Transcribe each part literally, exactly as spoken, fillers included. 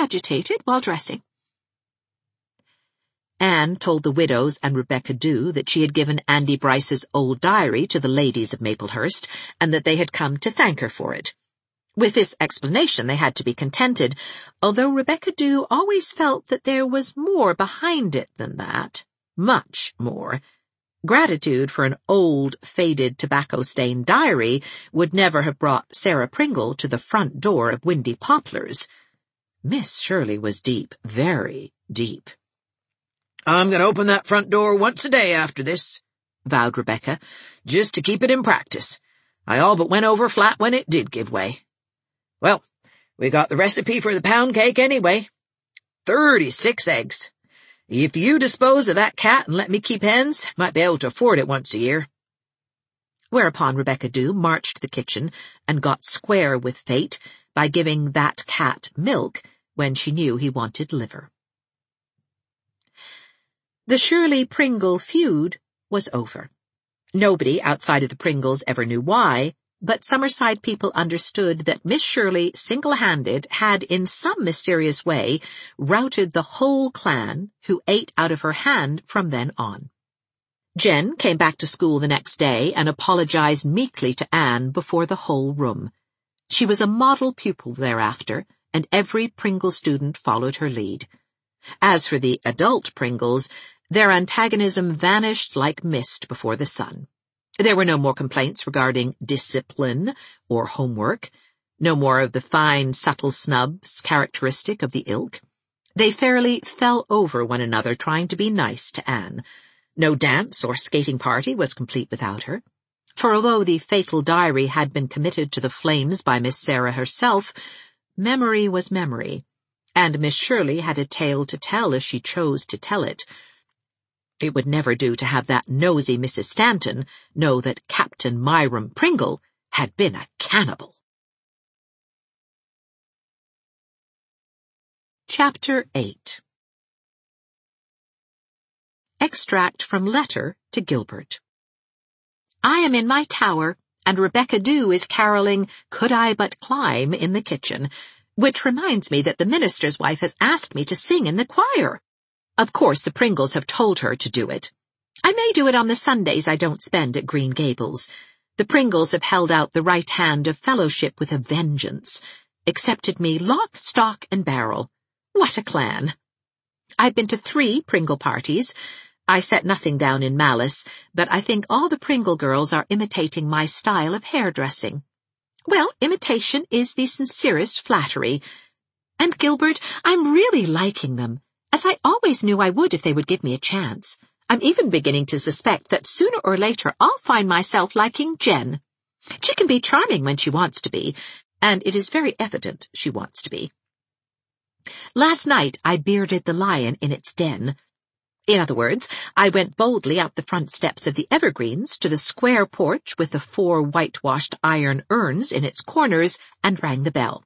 agitated while dressing." Anne told the widows and Rebecca Dew that she had given Andy Bryce's old diary to the ladies of Maplehurst, and that they had come to thank her for it. With this explanation they had to be contented, although Rebecca Dew always felt that there was more behind it than that. Much more. Gratitude for an old, faded, tobacco-stained diary would never have brought Sarah Pringle to the front door of Windy Poplars. Miss Shirley was deep, very deep. "I'm going to open that front door once a day after this," vowed Rebecca, "just to keep it in practice. I all but went over flat when it did give way. Well, we got the recipe for the pound cake anyway. Thirty-six eggs. If you dispose of that cat and let me keep hens, might be able to afford it once a year." Whereupon Rebecca Dew marched to the kitchen and got square with fate by giving that cat milk when she knew he wanted liver. The Shirley-Pringle feud was over. Nobody outside of the Pringles ever knew why, but Summerside people understood that Miss Shirley, single-handed, had in some mysterious way routed the whole clan, who ate out of her hand from then on. Jen came back to school the next day and apologized meekly to Anne before the whole room. She was a model pupil thereafter, and every Pringle student followed her lead. As for the adult Pringles, their antagonism vanished like mist before the sun. There were no more complaints regarding discipline or homework, no more of the fine, subtle snubs characteristic of the ilk. They fairly fell over one another trying to be nice to Anne. No dance or skating party was complete without her. For although the fatal diary had been committed to the flames by Miss Sarah herself, memory was memory, and Miss Shirley had a tale to tell if she chose to tell it. It would never do to have that nosy Missus Stanton know that Captain Myram Pringle had been a cannibal. Chapter eight. Extract from Letter to Gilbert. I am in my tower, and Rebecca Dew is carolling "Could I But Climb" in the kitchen, which reminds me that the minister's wife has asked me to sing in the choir. Of course, the Pringles have told her to do it. I may do it on the Sundays I don't spend at Green Gables. The Pringles have held out the right hand of fellowship with a vengeance, accepted me lock, stock, and barrel. What a clan! I've been to three Pringle parties. I set nothing down in malice, but I think all the Pringle girls are imitating my style of hairdressing. Well, imitation is the sincerest flattery. And Gilbert, I'm really liking them, as I always knew I would if they would give me a chance. I'm even beginning to suspect that sooner or later I'll find myself liking Jen. She can be charming when she wants to be, and it is very evident she wants to be. Last night I bearded the lion in its den. In other words, I went boldly up the front steps of the Evergreens to the square porch with the four whitewashed iron urns in its corners and rang the bell.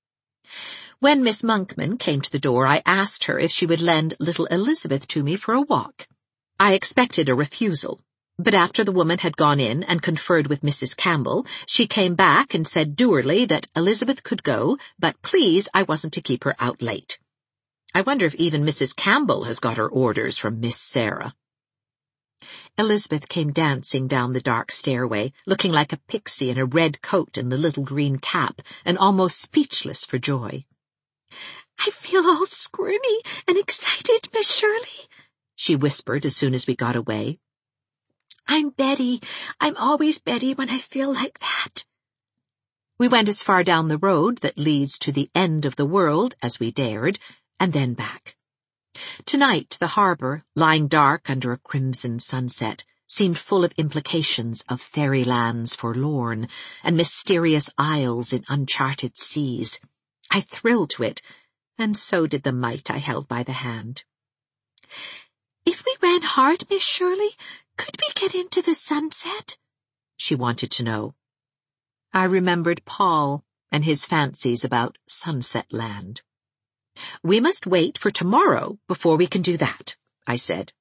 When Miss Monkman came to the door, I asked her if she would lend little Elizabeth to me for a walk. I expected a refusal, but after the woman had gone in and conferred with Missus Campbell, she came back and said dourly that Elizabeth could go, but please I wasn't to keep her out late. I wonder if even Missus Campbell has got her orders from Miss Sarah. Elizabeth came dancing down the dark stairway, looking like a pixie in a red coat and a little green cap, and almost speechless for joy. "I feel all squirmy and excited, Miss Shirley," she whispered as soon as we got away. "I'm Betty. I'm always Betty when I feel like that." We went as far down the road that leads to the end of the world as we dared, and then back. Tonight the harbour, lying dark under a crimson sunset, seemed full of implications of fairylands forlorn and mysterious isles in uncharted seas. I thrilled to it, and so did the mite I held by the hand. "If we ran hard, Miss Shirley, could we get into the sunset?" she wanted to know. I remembered Paul and his fancies about Sunset Land. "We must wait for tomorrow before we can do that," I said.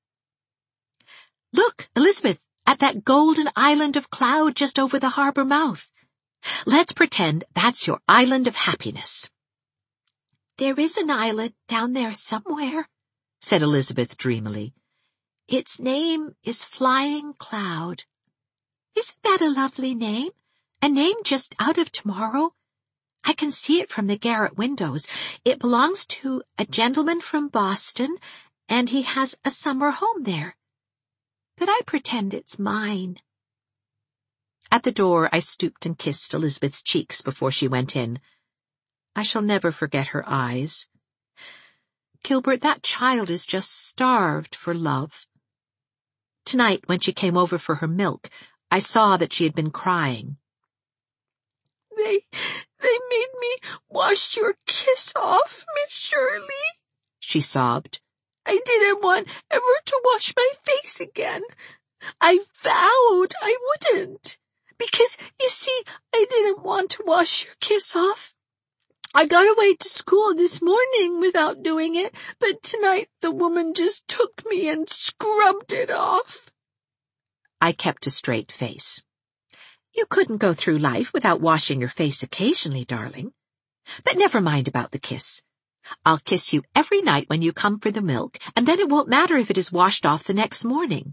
"Look, Elizabeth, at that golden island of cloud just over the harbour mouth. Let's pretend that's your island of happiness." There is an island down there somewhere, said Elizabeth dreamily. Its name is Flying Cloud. Isn't that a lovely name? A name just out of tomorrow? I can see it from the garret windows. It belongs to a gentleman from Boston, and he has a summer home there. But I pretend it's mine. At the door, I stooped and kissed Elizabeth's cheeks before she went in. I shall never forget her eyes. Gilbert, that child is just starved for love. Tonight, when she came over for her milk, I saw that she had been crying. They, they made me wash your kiss off, Miss Shirley, she sobbed. I didn't want ever to wash my face again. I vowed I wouldn't, because, you see, I didn't want to wash your kiss off. I got away to school this morning without doing it, but tonight the woman just took me and scrubbed it off. I kept a straight face. You couldn't go through life without washing your face occasionally, darling. But never mind about the kiss. I'll kiss you every night when you come for the milk, and then it won't matter if it is washed off the next morning.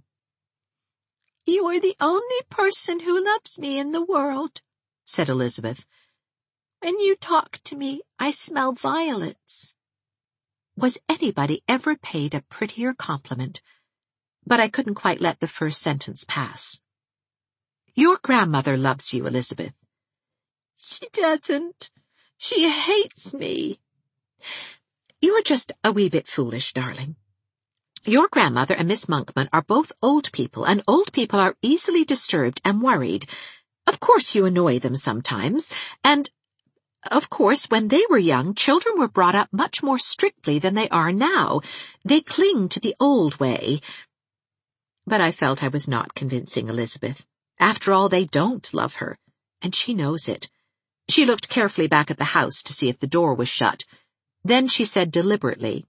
You are the only person who loves me in the world, said Elizabeth. When you talk to me, I smell violets. Was anybody ever paid a prettier compliment? But I couldn't quite let the first sentence pass. Your grandmother loves you, Elizabeth. She doesn't. She hates me. You're just a wee bit foolish, darling. Your grandmother and Miss Monkman are both old people, and old people are easily disturbed and worried. Of course you annoy them sometimes, and, of course, when they were young, children were brought up much more strictly than they are now. They cling to the old way. But I felt I was not convincing Elizabeth. After all, they don't love her, and she knows it. She looked carefully back at the house to see if the door was shut. Then she said deliberately,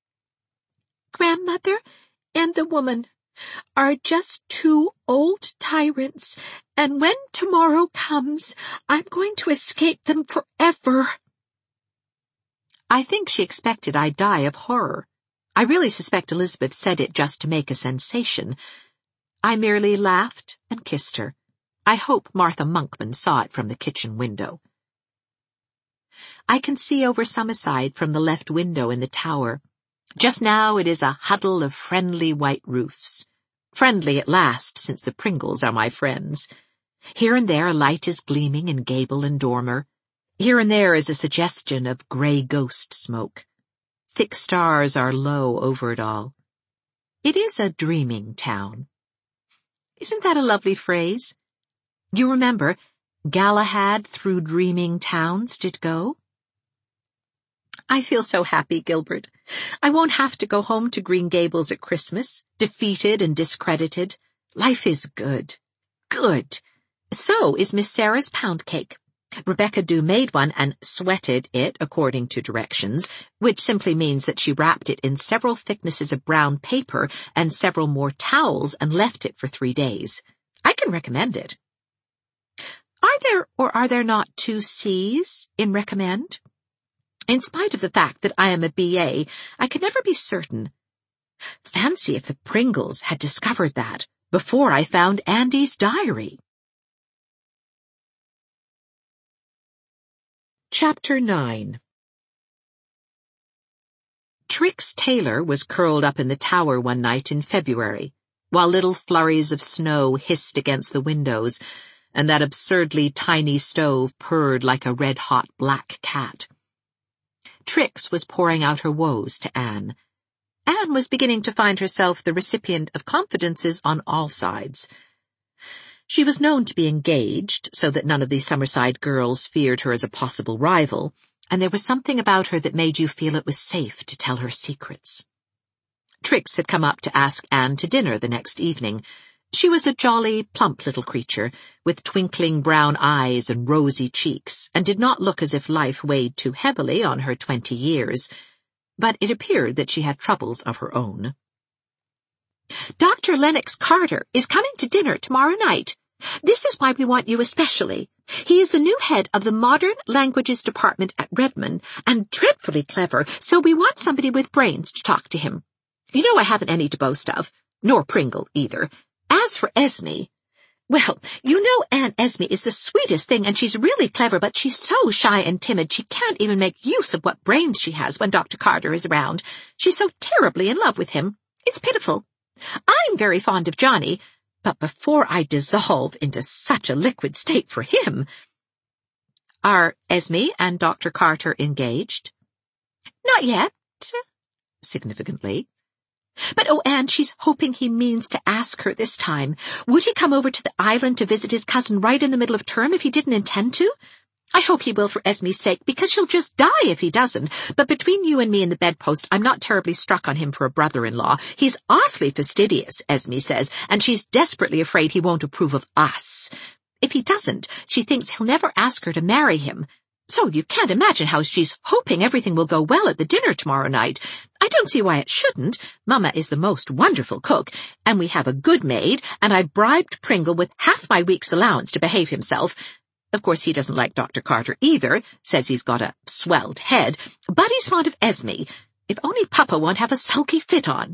Grandmother and the woman are just two old tyrants, and when tomorrow comes, I'm going to escape them forever. I think she expected I'd die of horror. I really suspect Elizabeth said it just to make a sensation. I merely laughed and kissed her. I hope Martha Monkman saw it from the kitchen window. I can see over Summerside from the left window in the tower. Just now it is a huddle of friendly white roofs. Friendly at last, since the Pringles are my friends. Here and there a light is gleaming in gable and dormer. Here and there is a suggestion of grey ghost smoke. Thick stars are low over it all. It is a dreaming town. Isn't that a lovely phrase? You remember, Galahad through dreaming towns did go? I feel so happy, Gilbert. I won't have to go home to Green Gables at Christmas, defeated and discredited. Life is good. Good. So is Miss Sarah's pound cake. Rebecca Dew made one and sweated it according to directions, which simply means that she wrapped it in several thicknesses of brown paper and several more towels and left it for three days. I can recommend it. Are there or are there not two C's in recommend? In spite of the fact that I am a B A, I could never be certain. Fancy if the Pringles had discovered that before I found Andy's diary. Chapter nine. Trix Taylor was curled up in the tower one night in February, while little flurries of snow hissed against the windows, and that absurdly tiny stove purred like a red-hot black cat. Trix was pouring out her woes to Anne. Anne was beginning to find herself the recipient of confidences on all sides. She was known to be engaged, so that none of the Summerside girls feared her as a possible rival, and there was something about her that made you feel it was safe to tell her secrets. Trix had come up to ask Anne to dinner the next evening. She was a jolly, plump little creature, with twinkling brown eyes and rosy cheeks, and did not look as if life weighed too heavily on her twenty years, but it appeared that she had troubles of her own. Doctor Lennox Carter is coming to dinner tomorrow night. This is why we want you especially, He is the new head of the Modern Languages Department at Redmond, and dreadfully clever, so we want somebody with brains to talk to him. You know I haven't any to boast of, nor Pringle either. As for Esme, well, you know Aunt Esme is the sweetest thing, and she's really clever, but she's so shy and timid she can't even make use of what brains she has when Doctor Carter is around. She's so terribly in love with him. It's pitiful. I'm very fond of Johnny, but before I dissolve into such a liquid state for him— Are Esme and Doctor Carter engaged? Not yet, significantly. But oh, Anne, she's hoping he means to ask her this time. Would he come over to the island to visit his cousin right in the middle of term if he didn't intend to? I hope he will for Esme's sake, because she'll just die if he doesn't. But between you and me and the bedpost, I'm not terribly struck on him for a brother-in-law. He's awfully fastidious, Esme says, and she's desperately afraid he won't approve of us. If he doesn't, she thinks he'll never ask her to marry him. So you can't imagine how she's hoping everything will go well at the dinner tomorrow night. I don't see why it shouldn't. Mama is the most wonderful cook, and we have a good maid, and I've bribed Pringle with half my week's allowance to behave himself. Of course, he doesn't like Doctor Carter either, says he's got a swelled head, but he's fond of Esme. If only Papa won't have a sulky fit on.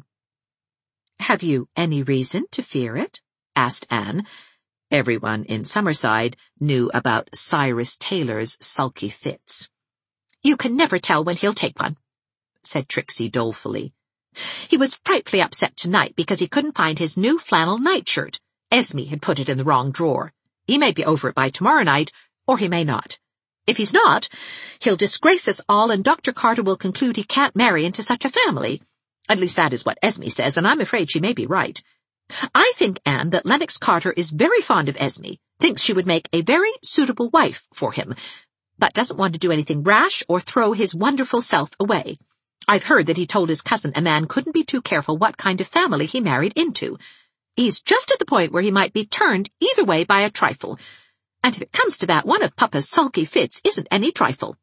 Have you any reason to fear it? Asked Anne. Everyone in Summerside knew about Cyrus Taylor's sulky fits. You can never tell when he'll take one, said Trixie dolefully. He was frightfully upset tonight because he couldn't find his new flannel nightshirt. Esme had put it in the wrong drawer. He may be over it by tomorrow night, or he may not. If he's not, he'll disgrace us all, and Doctor Carter will conclude he can't marry into such a family. At least that is what Esme says, and I'm afraid she may be right. I think, Anne, that Lennox Carter is very fond of Esme, thinks she would make a very suitable wife for him, but doesn't want to do anything rash or throw his wonderful self away. I've heard that he told his cousin a man couldn't be too careful what kind of family he married into. He's just at the point where he might be turned either way by a trifle. And if it comes to that, one of Papa's sulky fits isn't any trifle.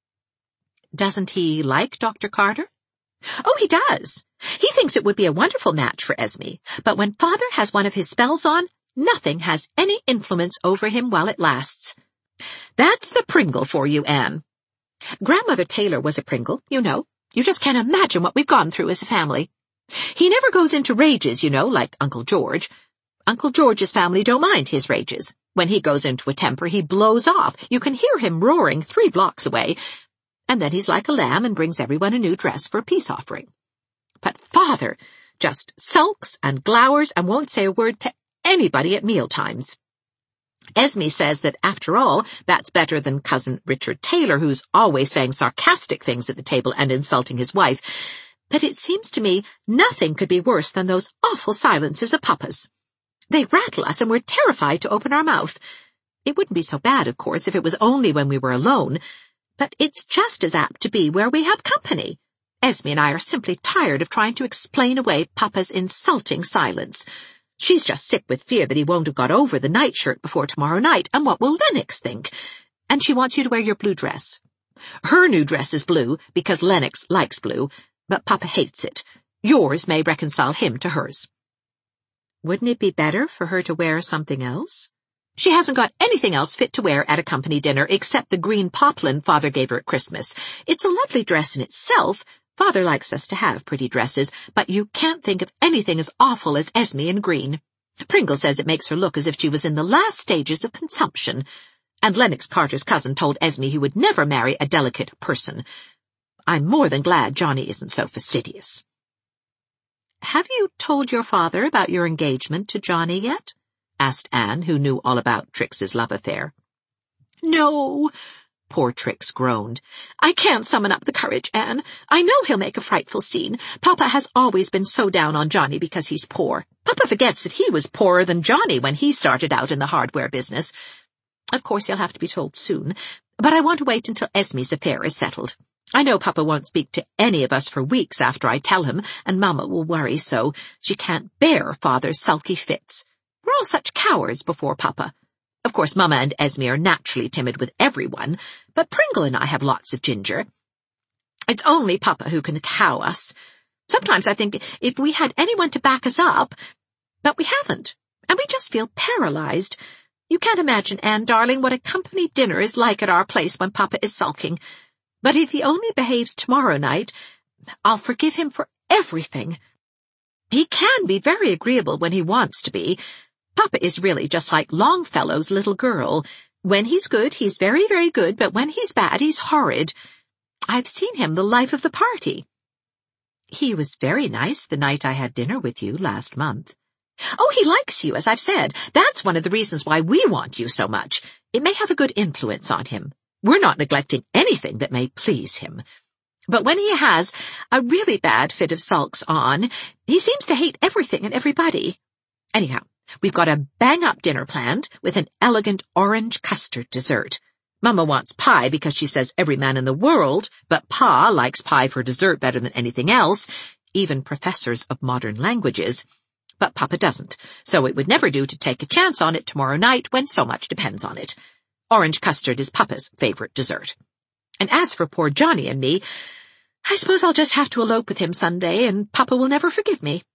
Doesn't he like Doctor Carter? Oh, he does. He thinks it would be a wonderful match for Esme, but when Father has one of his spells on, nothing has any influence over him while it lasts. That's the Pringle for you, Anne. Grandmother Taylor was a Pringle, you know. You just can't imagine what we've gone through as a family. He never goes into rages, you know, like Uncle George. Uncle George's family don't mind his rages. When he goes into a temper, he blows off. You can hear him roaring three blocks away. And then he's like a lamb and brings everyone a new dress for a peace offering. But Father just sulks and glowers and won't say a word to anybody at mealtimes. Esme says that, after all, that's better than Cousin Richard Taylor, who's always saying sarcastic things at the table and insulting his wife. But it seems to me nothing could be worse than those awful silences of Papa's. They rattle us, and we're terrified to open our mouth. It wouldn't be so bad, of course, if it was only when we were alone, but it's just as apt to be where we have company. Esme and I are simply tired of trying to explain away Papa's insulting silence. She's just sick with fear that he won't have got over the nightshirt before tomorrow night, and what will Lennox think? And she wants you to wear your blue dress. Her new dress is blue because Lennox likes blue, but Papa hates it. Yours may reconcile him to hers. Wouldn't it be better for her to wear something else? She hasn't got anything else fit to wear at a company dinner except the green poplin Father gave her at Christmas. It's a lovely dress in itself. Father likes us to have pretty dresses, but you can't think of anything as awful as Esme in green. Pringle says it makes her look as if she was in the last stages of consumption. And Lennox Carter's cousin told Esme he would never marry a delicate person. I'm more than glad Johnny isn't so fastidious. Have you told your father about your engagement to Johnny yet? Asked Anne, who knew all about Trix's love affair. No, poor Trix groaned. I can't summon up the courage, Anne. I know he'll make a frightful scene. Papa has always been so down on Johnny because he's poor. Papa forgets that he was poorer than Johnny when he started out in the hardware business. Of course, he'll have to be told soon, but I want to wait until Esme's affair is settled. I know Papa won't speak to any of us for weeks after I tell him, and Mama will worry so. She can't bear Father's sulky fits. We're all such cowards before Papa. Of course, Mama and Esme are naturally timid with everyone, but Pringle and I have lots of ginger. It's only Papa who can cow us. Sometimes I think if we had anyone to back us up, but we haven't, and we just feel paralyzed. You can't imagine, Anne, darling, what a company dinner is like at our place when Papa is sulking. But if he only behaves tomorrow night, I'll forgive him for everything. He can be very agreeable when he wants to be. Papa is really just like Longfellow's little girl. When he's good, he's very, very good, but when he's bad, he's horrid. I've seen him the life of the party. He was very nice the night I had dinner with you last month. Oh, he likes you, as I've said. That's one of the reasons why we want you so much. It may have a good influence on him. We're not neglecting anything that may please him. But when he has a really bad fit of sulks on, he seems to hate everything and everybody. Anyhow, we've got a bang-up dinner planned with an elegant orange custard dessert. Mama wants pie because she says every man in the world but Pa likes pie for dessert better than anything else, even professors of modern languages. But Papa doesn't, so it would never do to take a chance on it tomorrow night when so much depends on it. Orange custard is Papa's favorite dessert. And as for poor Johnny and me, I suppose I'll just have to elope with him Sunday, and Papa will never forgive me.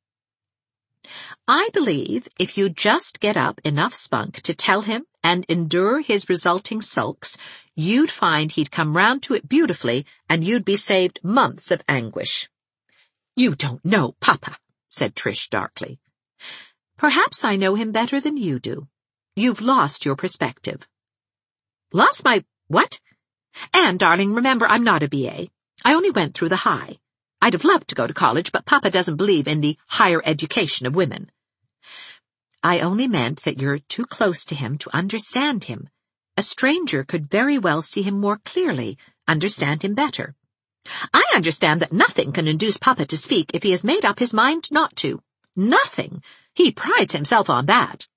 I believe if you just get up enough spunk to tell him and endure his resulting sulks, you'd find he'd come round to it beautifully, and you'd be saved months of anguish. You don't know Papa, said Trish darkly. Perhaps I know him better than you do. You've lost your perspective. Lost my what? Anne, darling, remember I'm not a B A. I only went through the high. I'd have loved to go to college, but Papa doesn't believe in the higher education of women. I only meant that you're too close to him to understand him. A stranger could very well see him more clearly, understand him better. I understand that nothing can induce Papa to speak if he has made up his mind not to. Nothing. He prides himself on that.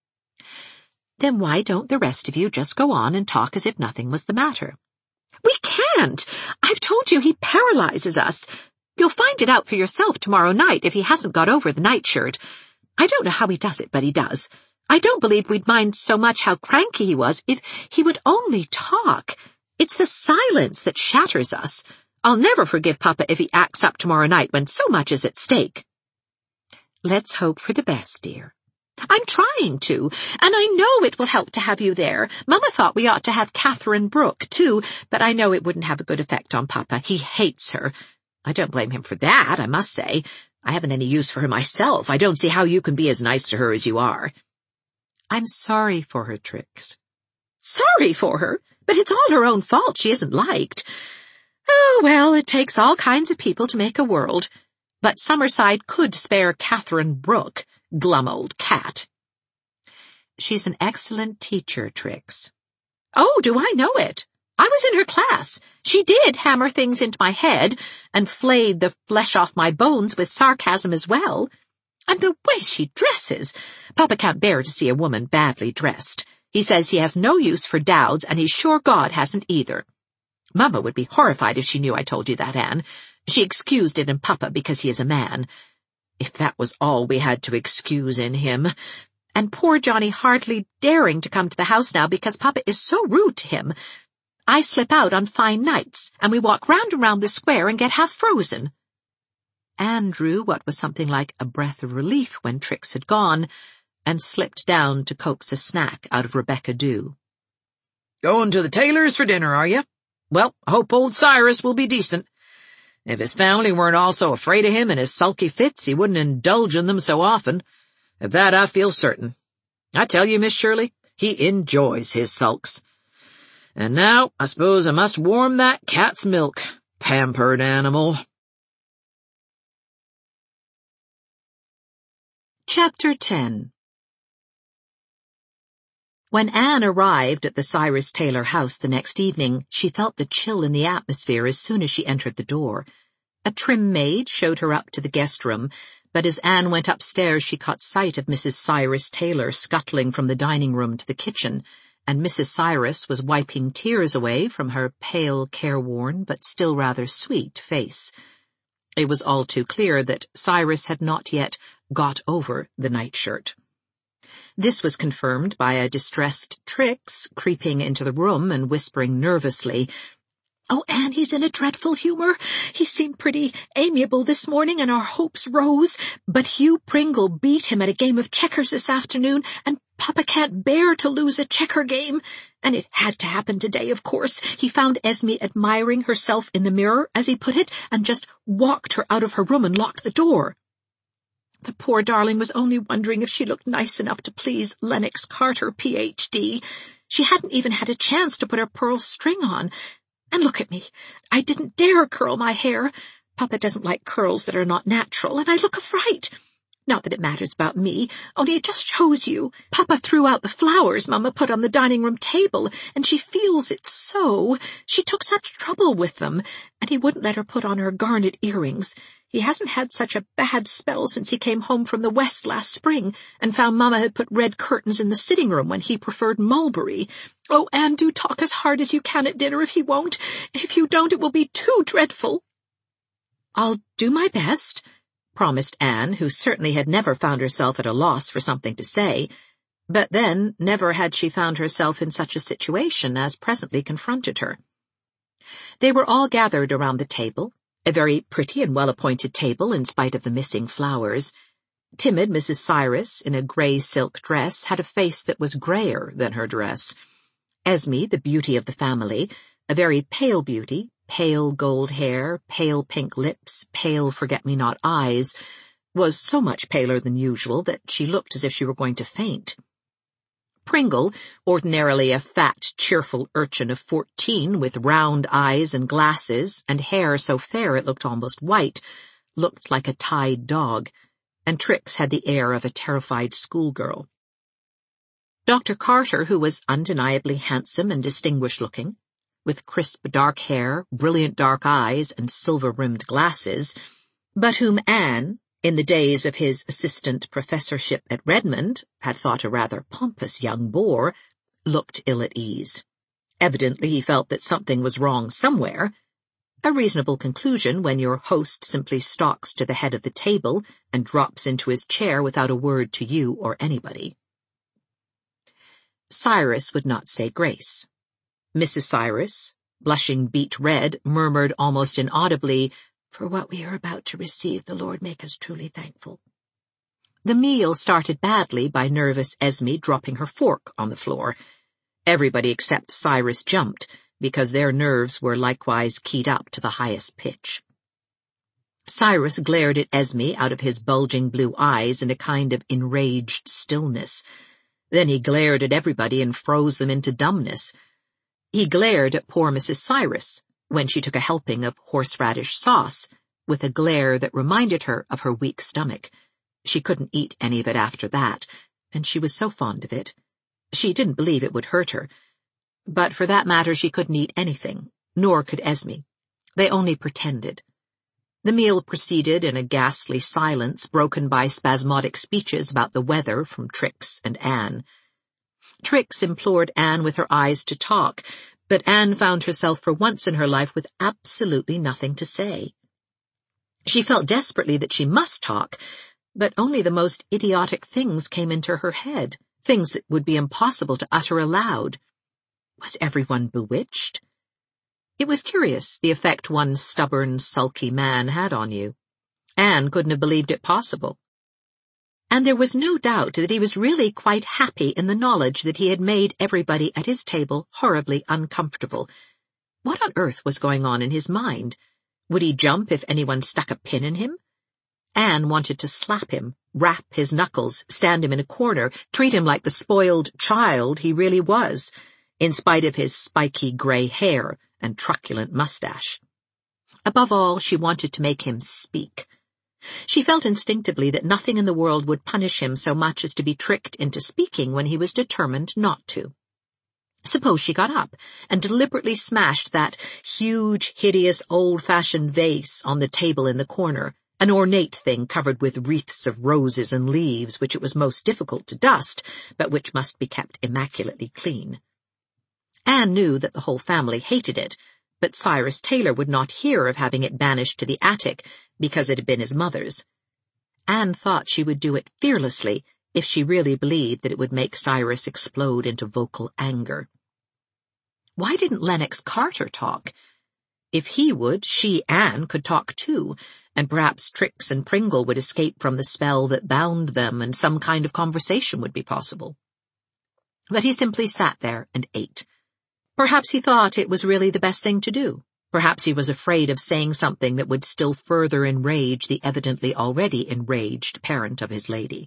Then why don't the rest of you just go on and talk as if nothing was the matter? We can't. I've told you he paralyzes us. You'll find it out for yourself tomorrow night if he hasn't got over the nightshirt. I don't know how he does it, but he does. I don't believe we'd mind so much how cranky he was if he would only talk. It's the silence that shatters us. I'll never forgive Papa if he acts up tomorrow night when so much is at stake. Let's hope for the best, dear. I'm trying to, and I know it will help to have you there. Mama thought we ought to have Catherine Brooke, too, but I know it wouldn't have a good effect on Papa. He hates her. I don't blame him for that, I must say. I haven't any use for her myself. I don't see how you can be as nice to her as you are. I'm sorry for her, Trix. Sorry for her? But it's all her own fault she isn't liked. Oh, well, it takes all kinds of people to make a world. But Summerside could spare Catherine Brooke. Glum old cat. She's an excellent teacher, Trix. Oh, do I know it? I was in her class. She did hammer things into my head and flayed the flesh off my bones with sarcasm as well. And the way she dresses! Papa can't bear to see a woman badly dressed. He says he has no use for dowds, and he's sure God hasn't either. Mama would be horrified if she knew I told you that, Anne. She excused it in Papa because he is a man. If that was all we had to excuse in him. And poor Johnny hardly daring to come to the house now because Papa is so rude to him. I slip out on fine nights, and we walk round and round the square and get half frozen. Anne drew what was something like a breath of relief when Trix had gone, and slipped down to coax a snack out of Rebecca Dew. Going to the tailor's for dinner, are you? Well, I hope old Cyrus will be decent. If his family weren't all so afraid of him and his sulky fits, he wouldn't indulge in them so often. Of that I feel certain. I tell you, Miss Shirley, he enjoys his sulks. And now, I suppose I must warm that cat's milk. Pampered animal. Chapter ten. When Anne arrived at the Cyrus Taylor house the next evening, she felt the chill in the atmosphere as soon as she entered the door. A trim maid showed her up to the guest room, but as Anne went upstairs she caught sight of Missus Cyrus Taylor scuttling from the dining room to the kitchen, and Missus Cyrus was wiping tears away from her pale, careworn, but still rather sweet face. It was all too clear that Cyrus had not yet got over the nightshirt. This was confirmed by a distressed Trix creeping into the room and whispering nervously, "Oh, Anne, he's in a dreadful humor. He seemed pretty amiable this morning, and our hopes rose, but Hugh Pringle beat him at a game of checkers this afternoon, and Papa can't bear to lose a checker game. And it had to happen today, of course. He found Esme admiring herself in the mirror, as he put it, and just walked her out of her room and locked the door. The poor darling was only wondering if she looked nice enough to please Lennox Carter, P H D. She hadn't even had a chance to put her pearl string on. And look at me. I didn't dare curl my hair. Papa doesn't like curls that are not natural, and I look a fright. Not that it matters about me, only it just shows you. Papa threw out the flowers Mama put on the dining-room table, and she feels it so. She took such trouble with them, and he wouldn't let her put on her garnet earrings. He hasn't had such a bad spell since he came home from the West last spring, and found Mama had put red curtains in the sitting-room when he preferred mulberry. Oh, Anne, do talk as hard as you can at dinner if he won't. If you don't, it will be too dreadful." "I'll do my best," promised Anne, who certainly had never found herself at a loss for something to say. But then never had she found herself in such a situation as presently confronted her. They were all gathered around the table, a very pretty and well-appointed table in spite of the missing flowers. Timid Missus Cyrus, in a grey silk dress, had a face that was greyer than her dress. Esme, the beauty of the family, a very pale beauty, pale gold hair, pale pink lips, pale forget-me-not eyes, was so much paler than usual that she looked as if she were going to faint. Pringle, ordinarily a fat, cheerful urchin of fourteen, with round eyes and glasses, and hair so fair it looked almost white, looked like a tied dog, and Trix had the air of a terrified schoolgirl. Doctor Carter, who was undeniably handsome and distinguished-looking, with crisp dark hair, brilliant dark eyes, and silver-rimmed glasses, but whom Anne, in the days of his assistant professorship at Redmond, had thought a rather pompous young bore, looked ill at ease. Evidently he felt that something was wrong somewhere, a reasonable conclusion when your host simply stalks to the head of the table and drops into his chair without a word to you or anybody. Cyrus would not say grace. Missus Cyrus, blushing beet red, murmured almost inaudibly, "For what we are about to receive, the Lord make us truly thankful." The meal started badly by nervous Esme dropping her fork on the floor. Everybody except Cyrus jumped, because their nerves were likewise keyed up to the highest pitch. Cyrus glared at Esme out of his bulging blue eyes in a kind of enraged stillness. Then he glared at everybody and froze them into dumbness. He glared at poor Missus Cyrus when she took a helping of horseradish sauce, with a glare that reminded her of her weak stomach. She couldn't eat any of it after that, and she was so fond of it. She didn't believe it would hurt her. But for that matter she couldn't eat anything, nor could Esme. They only pretended. The meal proceeded in a ghastly silence broken by spasmodic speeches about the weather from Trix and Anne. Trix implored Anne with her eyes to talk, but Anne found herself for once in her life with absolutely nothing to say. She felt desperately that she must talk, but only the most idiotic things came into her head, things that would be impossible to utter aloud. Was everyone bewitched? It was curious, the effect one stubborn, sulky man had on you. Anne couldn't have believed it possible. And there was no doubt that he was really quite happy in the knowledge that he had made everybody at his table horribly uncomfortable. What on earth was going on in his mind? Would he jump if anyone stuck a pin in him? Anne wanted to slap him, rap his knuckles, stand him in a corner, treat him like the spoiled child he really was, in spite of his spiky grey hair and truculent mustache. Above all, she wanted to make him speak. She felt instinctively that nothing in the world would punish him so much as to be tricked into speaking when he was determined not to. Suppose she got up and deliberately smashed that huge, hideous, old-fashioned vase on the table in the corner, an ornate thing covered with wreaths of roses and leaves which it was most difficult to dust, but which must be kept immaculately clean. Anne knew that the whole family hated it, but Cyrus Taylor would not hear of having it banished to the attic because it had been his mother's. Anne thought she would do it fearlessly if she really believed that it would make Cyrus explode into vocal anger. Why didn't Lennox Carter talk? If he would, she, Anne, could talk too, and perhaps Trix and Pringle would escape from the spell that bound them, and some kind of conversation would be possible. But he simply sat there and ate. Perhaps he thought it was really the best thing to do. Perhaps he was afraid of saying something that would still further enrage the evidently already enraged parent of his lady.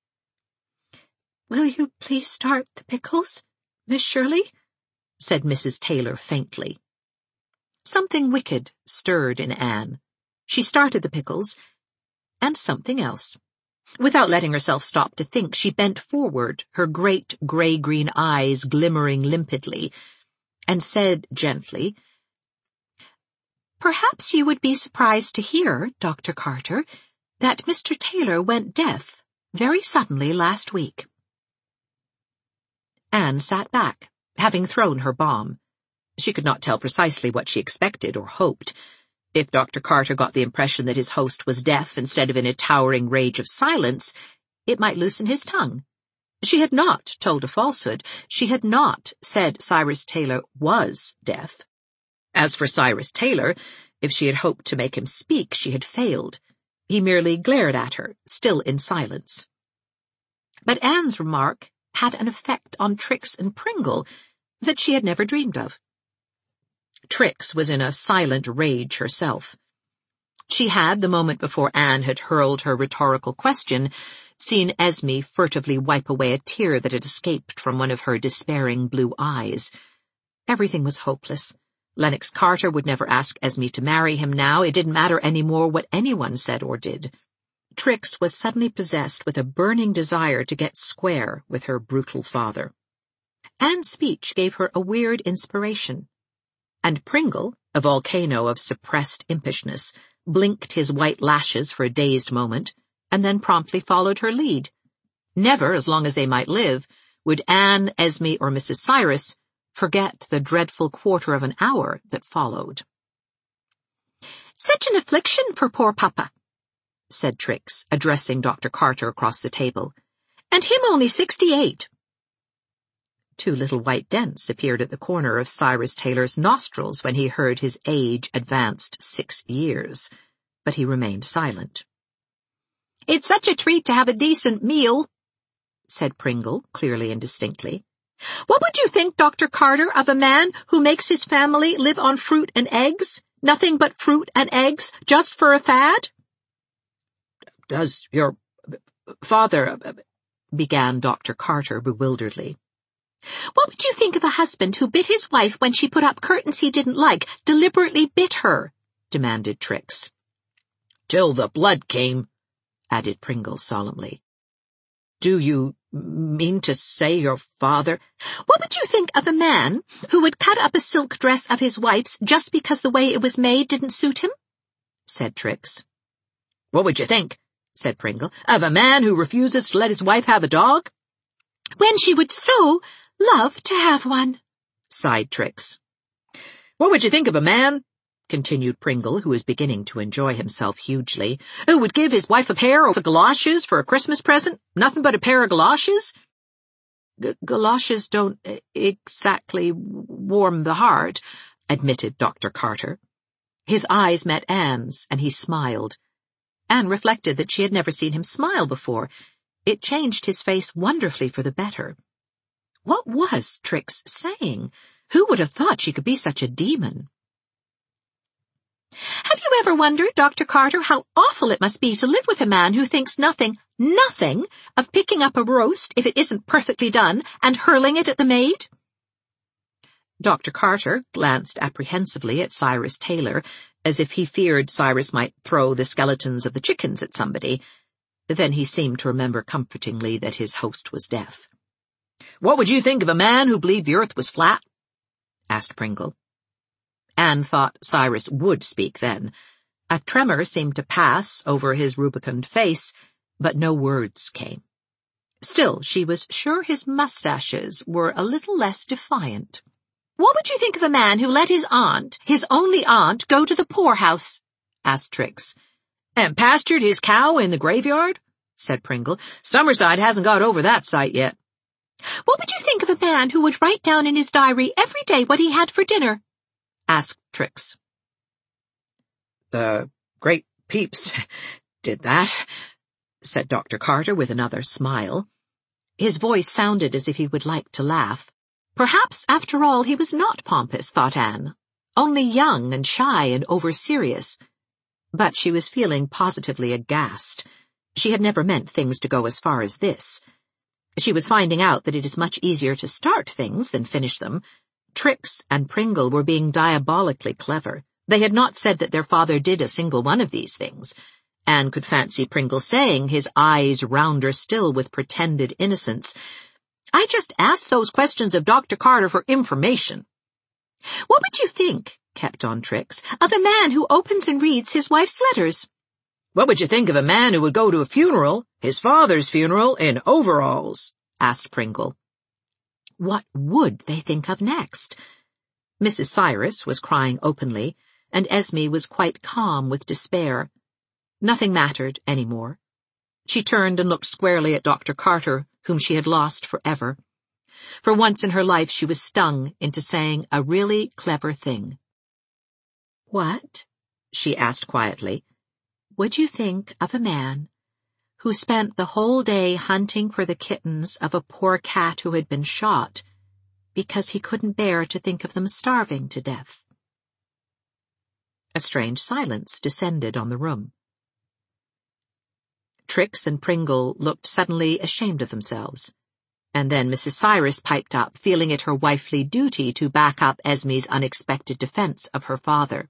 "Will you please start the pickles, Miss Shirley?" said Missus Taylor faintly. Something wicked stirred in Anne. She started the pickles, and something else. Without letting herself stop to think, she bent forward, her great grey-green eyes glimmering limpidly, and said gently, "Perhaps you would be surprised to hear, Doctor Carter, that Mister Taylor went deaf very suddenly last week." Anne sat back, having thrown her bomb. She could not tell precisely what she expected or hoped. If Doctor Carter got the impression that his host was deaf instead of in a towering rage of silence, it might loosen his tongue. She had not told a falsehood. She had not said Cyrus Taylor was deaf. As for Cyrus Taylor, if she had hoped to make him speak, she had failed. He merely glared at her, still in silence. But Anne's remark had an effect on Trix and Pringle that she had never dreamed of. Trix was in a silent rage herself. She had, the moment before Anne had hurled her rhetorical question, seen Esme furtively wipe away a tear that had escaped from one of her despairing blue eyes. Everything was hopeless. Lennox Carter would never ask Esme to marry him now. It didn't matter any more what anyone said or did. Trix was suddenly possessed with a burning desire to get square with her brutal father. Anne's speech gave her a weird inspiration. And Pringle, a volcano of suppressed impishness, blinked his white lashes for a dazed moment, and then promptly followed her lead. Never, as long as they might live, would Anne, Esme, or Missus Cyrus forget the dreadful quarter of an hour that followed. "Such an affliction for poor Papa," said Trix, addressing Doctor Carter across the table. "And him only sixty-eight." Two little white dents appeared at the corner of Cyrus Taylor's nostrils when he heard his age advanced six years, but he remained silent. "It's such a treat to have a decent meal," said Pringle, clearly and distinctly. "What would you think, Doctor Carter, of a man who makes his family live on fruit and eggs? Nothing but fruit and eggs, just for a fad?" "Does your father—" began Doctor Carter bewilderedly. "What would you think of a husband who bit his wife when she put up curtains he didn't like, deliberately bit her?" demanded Trix. "Till the blood came," added Pringle solemnly. "Do you mean to say your father—" "What would you think of a man who would cut up a silk dress of his wife's just because the way it was made didn't suit him?" said Trix. "What would you think," said Pringle, "of a man who refuses to let his wife have a dog?" "When she would so love to have one," sighed Trix. "What would you think of a man," continued Pringle, who was beginning to enjoy himself hugely, "who would give his wife a pair of galoshes for a Christmas present? Nothing but a pair of galoshes?" G- galoshes don't exactly warm the heart," admitted Doctor Carter. His eyes met Anne's, and he smiled. Anne reflected that she had never seen him smile before. It changed his face wonderfully for the better. What was Trix saying? Who would have thought she could be such a demon? "Have you ever wondered, Doctor Carter, how awful it must be to live with a man who thinks nothing, nothing of picking up a roast if it isn't perfectly done and hurling it at the maid?" Doctor Carter glanced apprehensively at Cyrus Taylor, as if he feared Cyrus might throw the skeletons of the chickens at somebody. Then he seemed to remember comfortingly that his host was deaf. "What would you think of a man who believed the earth was flat?" asked Pringle. Anne thought Cyrus would speak then. A tremor seemed to pass over his rubicund face, but no words came. Still, she was sure his mustaches were a little less defiant. "What would you think of a man who let his aunt, his only aunt, go to the poorhouse?" asked Trix. "And pastured his cow in the graveyard?" said Pringle. "Summerside hasn't got over that sight yet." "What would you think of a man who would write down in his diary every day what he had for dinner?" asked Trix. The Great Peeps did that, said Doctor Carter with another smile. His voice sounded as if he would like to laugh. Perhaps, after all, he was not pompous, thought Anne, only young and shy and over-serious. But she was feeling positively aghast. She had never meant things to go as far as this. She was finding out that it is much easier to start things than finish them. Trix and Pringle were being diabolically clever. They had not said that their father did a single one of these things. Anne could fancy Pringle saying, his eyes rounder still with pretended innocence, "I just asked those questions of Doctor Carter for information." "What would you think," kept on Trix, "of a man who opens and reads his wife's letters?" "What would you think of a man who would go to a funeral, his father's funeral, in overalls?" asked Pringle. What would they think of next? Missus Cyrus was crying openly, and Esme was quite calm with despair. Nothing mattered any more. She turned and looked squarely at Doctor Carter, whom she had lost forever. For once in her life she was stung into saying a really clever thing. "What," she asked quietly, "would you think of a man who spent the whole day hunting for the kittens of a poor cat who had been shot because he couldn't bear to think of them starving to death?" A strange silence descended on the room. Trix and Pringle looked suddenly ashamed of themselves, and then Missus Cyrus piped up, feeling it her wifely duty to back up Esme's unexpected defense of her father.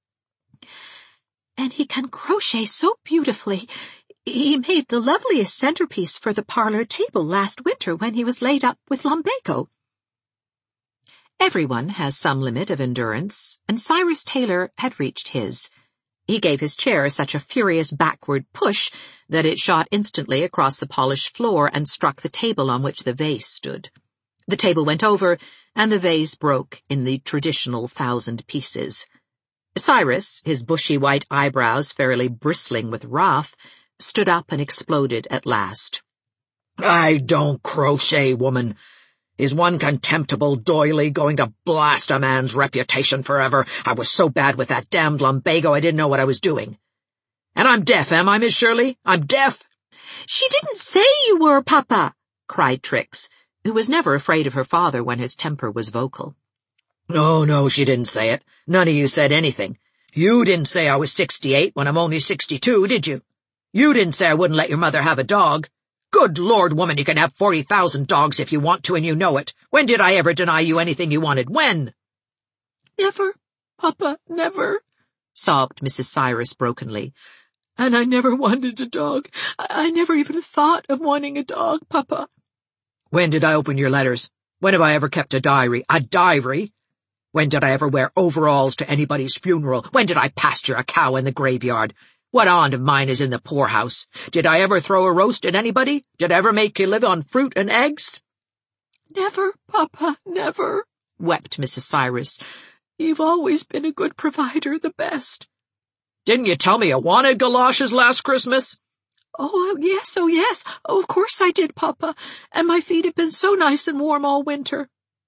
"And he can crochet so beautifully. He made the loveliest centerpiece for the parlor table last winter when he was laid up with lumbago." Everyone has some limit of endurance, and Cyrus Taylor had reached his. He gave his chair such a furious backward push that it shot instantly across the polished floor and struck the table on which the vase stood. The table went over, and the vase broke in the traditional thousand pieces. Cyrus, his bushy white eyebrows fairly bristling with wrath, stood up and exploded at last. "I don't crochet, woman. Is one contemptible doily going to blast a man's reputation forever? I was so bad with that damned lumbago I didn't know what I was doing. And I'm deaf, am I, Miss Shirley? I'm deaf?" "She didn't say you were, Papa," cried Trix, who was never afraid of her father when his temper was vocal. "No, no, she didn't say it. None of you said anything. You didn't say I was sixty-eight when I'm only sixty-two, did you? You didn't say I wouldn't let your mother have a dog. Good Lord, woman, you can have forty thousand dogs if you want to, and you know it. When did I ever deny you anything you wanted? When?" "Never, Papa, never," sobbed Missus Cyrus brokenly. "And I never wanted a dog. I, I never even thought of wanting a dog, Papa." "When did I open your letters? When have I ever kept a diary? A diary? When did I ever wear overalls to anybody's funeral? When did I pasture a cow in the graveyard? What aunt of mine is in the poorhouse? Did I ever throw a roast at anybody? Did I ever make you live on fruit and eggs?" "Never, Papa, never," wept Missus Cyrus. "You've always been a good provider, the best." "Didn't you tell me you wanted galoshes last Christmas?" "Oh, yes, oh, yes. Oh, of course I did, Papa. And my feet have been so nice and warm all winter."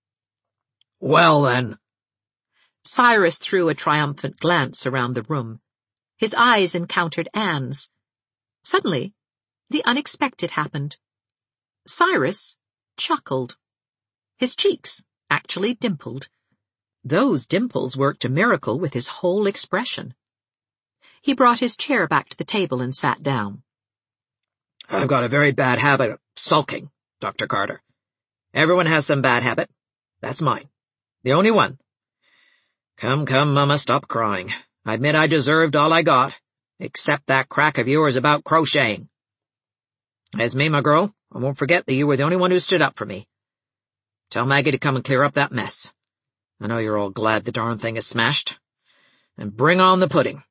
"Well, then." Cyrus threw a triumphant glance around the room. His eyes encountered Anne's. Suddenly, the unexpected happened. Cyrus chuckled. His cheeks actually dimpled. Those dimples worked a miracle with his whole expression. He brought his chair back to the table and sat down. "I've got a very bad habit of sulking, Doctor Carter. Everyone has some bad habit. That's mine. The only one. Come, come, Mama, stop crying. I admit I deserved all I got, except that crack of yours about crocheting. Esme, my girl, I won't forget that you were the only one who stood up for me. Tell Maggie to come and clear up that mess. I know you're all glad the darn thing is smashed. And bring on the pudding."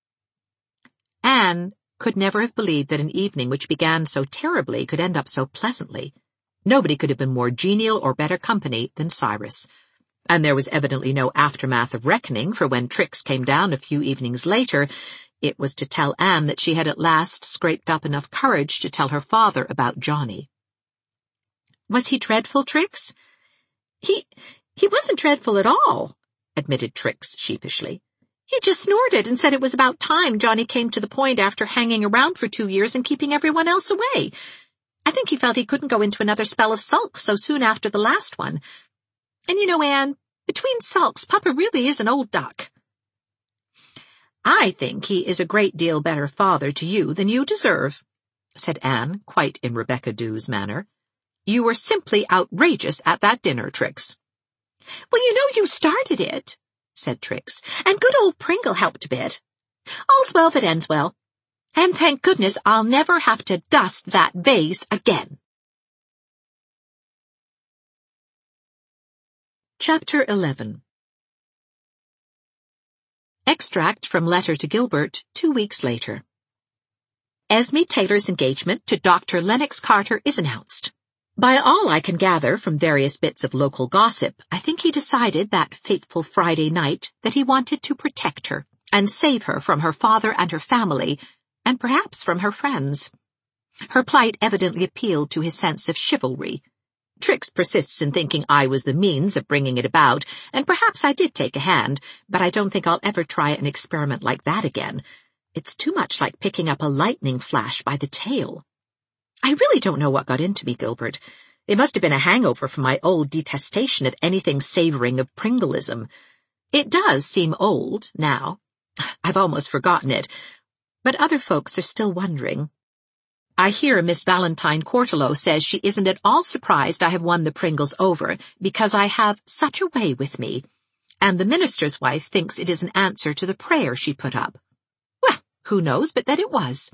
Anne could never have believed that an evening which began so terribly could end up so pleasantly. Nobody could have been more genial or better company than Cyrus. And there was evidently no aftermath of reckoning, for when Trix came down a few evenings later, it was to tell Anne that she had at last scraped up enough courage to tell her father about Johnny. "Was he dreadful, Trix?" He, he wasn't dreadful at all," admitted Trix sheepishly. He just snorted and said it was about time Johnny came to the point after hanging around for two years and keeping everyone else away. I think he felt he couldn't go into another spell of sulks so soon after the last one. And you know, Anne, between sulks, Papa really is an old duck. I think he is a great deal better father to you than you deserve, said Anne, quite in Rebecca Dew's manner. You were simply outrageous at that dinner, Trix. Well, you know you started it, said Trix, and good old Pringle helped a bit. All's well that ends well. And thank goodness I'll never have to dust that vase again. Chapter eleven. Extract from letter to Gilbert two weeks later. Esme Taylor's engagement to Doctor Lennox Carter is announced. By all I can gather from various bits of local gossip, I think he decided that fateful Friday night that he wanted to protect her and save her from her father and her family, and perhaps from her friends. Her plight evidently appealed to his sense of chivalry. Trix persists in thinking I was the means of bringing it about, and perhaps I did take a hand, but I don't think I'll ever try an experiment like that again. It's too much like picking up a lightning flash by the tail. I really don't know what got into me, Gilbert. It must have been a hangover from my old detestation of anything savoring of Pringleism. It does seem old, now. I've almost forgotten it, but other folks are still wondering. I hear Miss Valentine Cortelo says she isn't at all surprised I have won the Pringles over because I have such a way with me, and the minister's wife thinks it is an answer to the prayer she put up. Well, who knows but that it was.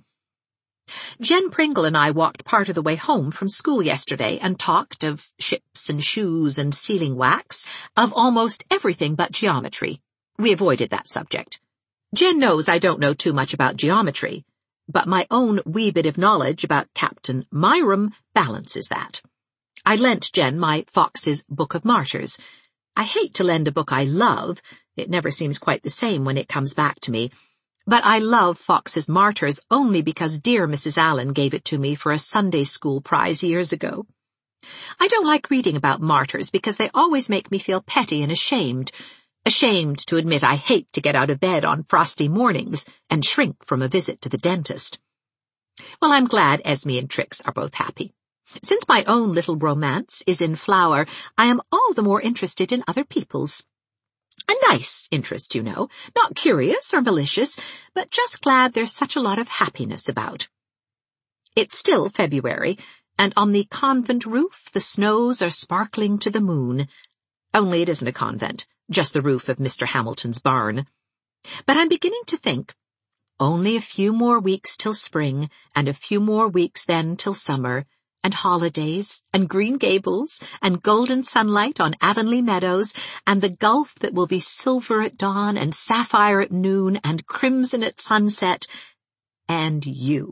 Jen Pringle and I walked part of the way home from school yesterday and talked of ships and shoes and sealing wax, of almost everything but geometry. We avoided that subject. Jen knows I don't know too much about geometry, but my own wee bit of knowledge about Captain Myram balances that. I lent Jen my Fox's Book of Martyrs. I hate to lend a book I love. It never seems quite the same when it comes back to me. But I love Fox's Martyrs only because dear Missus Allen gave it to me for a Sunday school prize years ago. I don't like reading about martyrs because they always make me feel petty and ashamed. Ashamed to admit I hate to get out of bed on frosty mornings and shrink from a visit to the dentist. Well, I'm glad Esme and Trix are both happy. Since my own little romance is in flower, I am all the more interested in other people's. A nice interest, you know, not curious or malicious, but just glad there's such a lot of happiness about. It's still February, and on the convent roof the snows are sparkling to the moon. Only it isn't a convent, just the roof of Mister Hamilton's barn. But I'm beginning to think, only a few more weeks till spring, and a few more weeks then till summer, and holidays, and Green Gables, and golden sunlight on Avonlea meadows, and the gulf that will be silver at dawn, and sapphire at noon, and crimson at sunset, and you.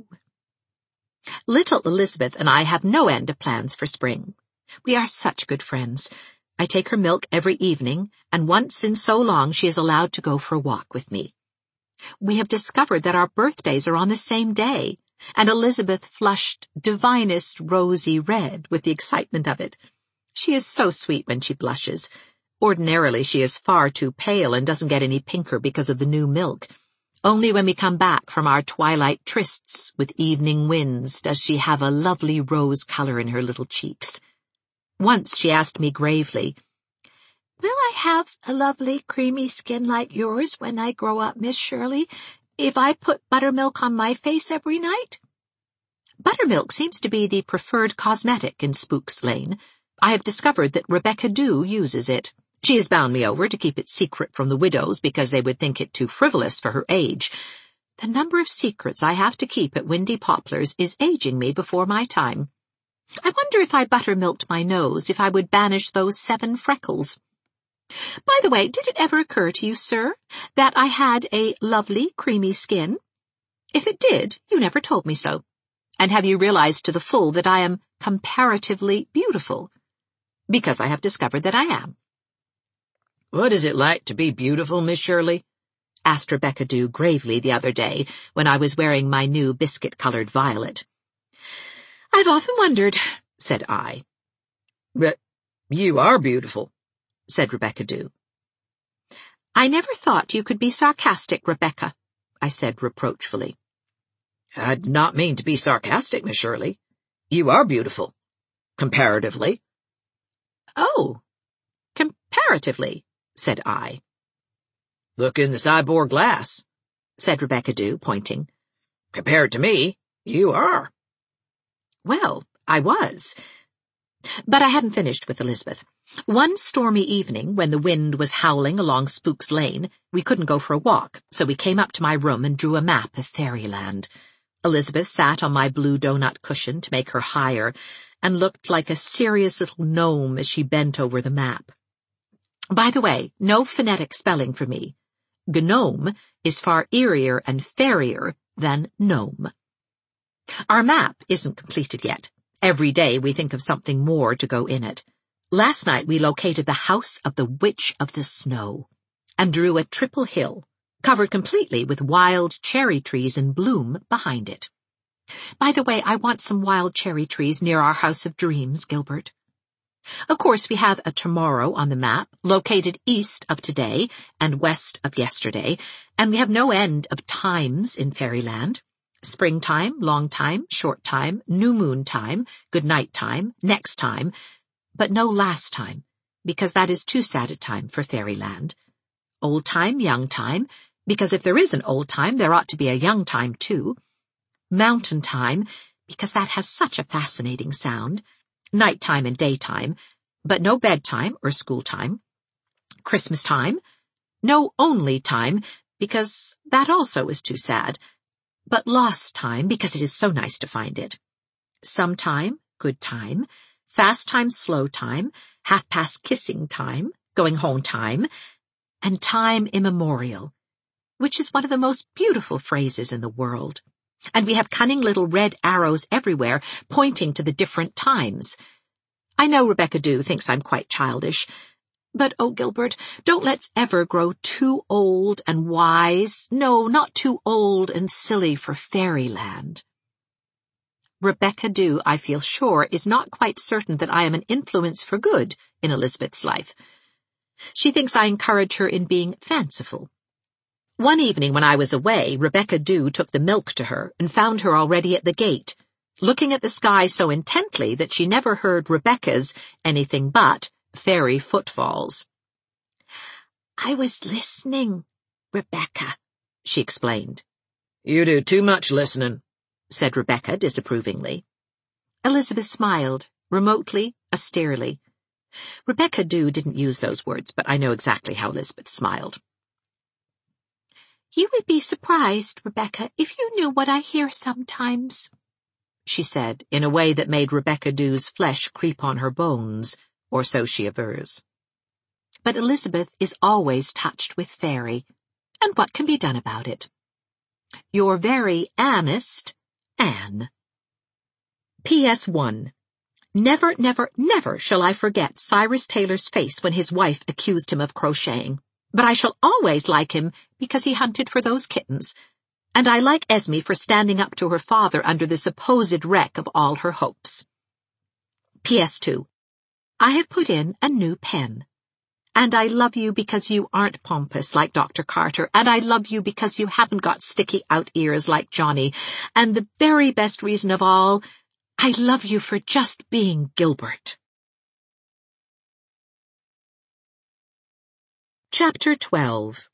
Little Elizabeth and I have no end of plans for spring. We are such good friends. I take her milk every evening, and once in so long she is allowed to go for a walk with me. We have discovered that our birthdays are on the same day, and Elizabeth flushed divinest rosy red with the excitement of it. She is so sweet when she blushes. Ordinarily she is far too pale and doesn't get any pinker because of the new milk. Only when we come back from our twilight trysts with evening winds does she have a lovely rose color in her little cheeks. Once she asked me gravely, "Will I have a lovely creamy skin like yours when I grow up, Miss Shirley, if I put buttermilk on my face every night?" Buttermilk seems to be the preferred cosmetic in Spook's Lane. I have discovered that Rebecca Dew uses it. She has bound me over to keep it secret from the widows because they would think it too frivolous for her age. The number of secrets I have to keep at Windy Poplars is aging me before my time. I wonder if I buttermilked my nose if I would banish those seven freckles. By the way, did it ever occur to you, sir, that I had a lovely, creamy skin? If it did, you never told me so. And have you realized to the full that I am comparatively beautiful? Because I have discovered that I am. "What is it like to be beautiful, Miss Shirley?" asked Rebecca Dew gravely the other day when I was wearing my new biscuit-colored violet. "I've often wondered," said I. "But you are beautiful," said Rebecca Dew. I never thought you could be sarcastic, Rebecca, I said reproachfully. I did not mean to be sarcastic, Miss Shirley. You are beautiful. Comparatively. Oh, comparatively, said I. Look in the sideboard glass, said Rebecca Dew, pointing. Compared to me, you are. Well, I was. But I hadn't finished with Elizabeth. One stormy evening, when the wind was howling along Spook's Lane, we couldn't go for a walk, so we came up to my room and drew a map of Fairyland. Elizabeth sat on my blue donut cushion to make her higher, and looked like a serious little gnome as she bent over the map. By the way, no phonetic spelling for me. Gnome is far eerier and fairier than gnome. Our map isn't completed yet. Every day we think of something more to go in it. Last night we located the house of the Witch of the Snow, and drew a triple hill, covered completely with wild cherry trees in bloom behind it. By the way, I want some wild cherry trees near our House of Dreams, Gilbert. Of course, we have a tomorrow on the map, located east of today and west of yesterday, and we have no end of times in Fairyland. Springtime, long time, short time, new moon time, good night time, next time, but no last time, because that is too sad a time for Fairyland. Old time, young time, because if there is an old time, there ought to be a young time too. Mountain time, because that has such a fascinating sound. Nighttime and daytime, but no bedtime or school time. Christmas time, no only time, because that also is too sad. But lost time, because it is so nice to find it. Sometime, good time, fast time, slow time, half past kissing time, going home time, and time immemorial, which is one of the most beautiful phrases in the world. And we have cunning little red arrows everywhere pointing to the different times. I know Rebecca Dew thinks I'm quite childish, but, oh, Gilbert, don't let's ever grow too old and wise, no, not too old and silly for Fairyland. Rebecca Dew, I feel sure, is not quite certain that I am an influence for good in Elizabeth's life. She thinks I encourage her in being fanciful. One evening when I was away, Rebecca Dew took the milk to her and found her already at the gate, looking at the sky so intently that she never heard Rebecca's anything but fairy footfalls. I was listening, Rebecca, she explained. You do too much listening, said Rebecca disapprovingly. Elizabeth smiled, remotely, austerely. Rebecca Dew didn't use those words, but I know exactly how Elizabeth smiled. You would be surprised, Rebecca, if you knew what I hear sometimes, she said, in a way that made Rebecca Dew's flesh creep on her bones, or so she avers. But Elizabeth is always touched with fairy, and what can be done about it? Your very honest, Anne. P S one. Never, never, never shall I forget Cyrus Taylor's face when his wife accused him of crocheting. But I shall always like him because he hunted for those kittens, and I like Esme for standing up to her father under the supposed wreck of all her hopes. P S two. I have put in a new pen. And I love you because you aren't pompous like Doctor Carter, and I love you because you haven't got sticky out ears like Johnny, and the very best reason of all, I love you for just being Gilbert. Chapter twelve.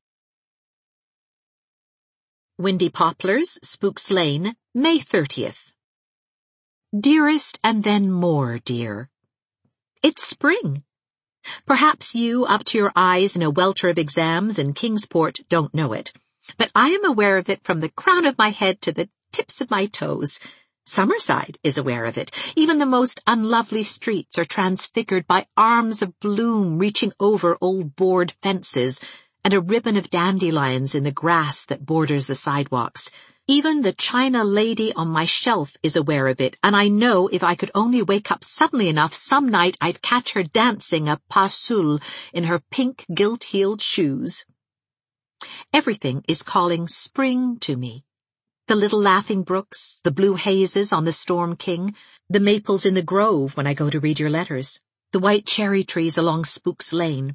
Windy Poplars, Spook's Lane, May thirtieth. Dearest and then more dear. It's spring. Perhaps you, up to your eyes in a welter of exams in Kingsport, don't know it, but I am aware of it from the crown of my head to the tips of my toes. Summerside is aware of it. Even the most unlovely streets are transfigured by arms of bloom reaching over old board fences and a ribbon of dandelions in the grass that borders the sidewalks. Even the china lady on my shelf is aware of it, and I know if I could only wake up suddenly enough some night I'd catch her dancing a pas seul in her pink gilt-heeled shoes. Everything is calling spring to me. The little laughing brooks, the blue hazes on the Storm King, the maples in the grove when I go to read your letters, the white cherry trees along Spook's Lane.